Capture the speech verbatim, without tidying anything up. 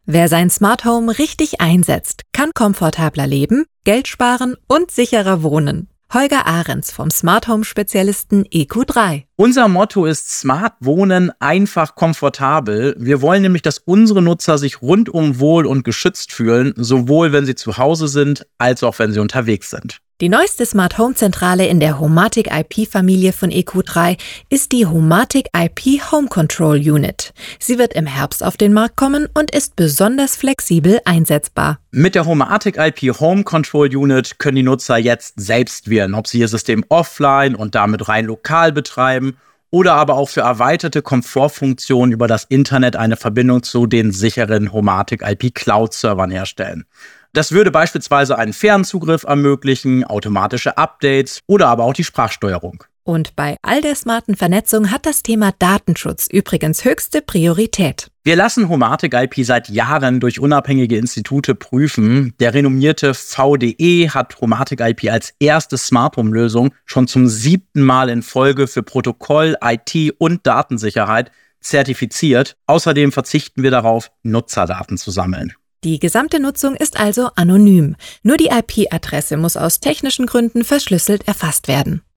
Wer sein Smart Home richtig einsetzt, kann komfortabler leben, Geld sparen und sicherer wohnen. Holger Ahrens vom Smart Home Spezialisten E Q drei. Unser Motto ist Smart Wohnen, einfach komfortabel. Wir wollen nämlich, dass unsere Nutzer sich rundum wohl und geschützt fühlen, sowohl wenn sie zu Hause sind, als auch wenn sie unterwegs sind. Die neueste Smart Home Zentrale in der Homatic I P-Familie von E Q drei ist die Homatic I P Home Control Unit. Sie wird im Herbst auf den Markt kommen und ist besonders flexibel einsetzbar. Mit der Homatic I P Home Control Unit können die Nutzer jetzt selbst wählen, ob sie ihr System offline und damit rein lokal betreiben oder aber auch für erweiterte Komfortfunktionen über das Internet eine Verbindung zu den sicheren Homatic I P Cloud-Servern herstellen. Das würde beispielsweise einen Fernzugriff ermöglichen, automatische Updates oder aber auch die Sprachsteuerung. Und bei all der smarten Vernetzung hat das Thema Datenschutz übrigens höchste Priorität. Wir lassen Homatic I P seit Jahren durch unabhängige Institute prüfen. Der renommierte V D E hat Homatic I P als erste Smart Home Lösung schon zum siebten Mal in Folge für Protokoll, I T und Datensicherheit zertifiziert. Außerdem verzichten wir darauf, Nutzerdaten zu sammeln. Die gesamte Nutzung ist also anonym. Nur die I P-Adresse muss aus technischen Gründen verschlüsselt erfasst werden.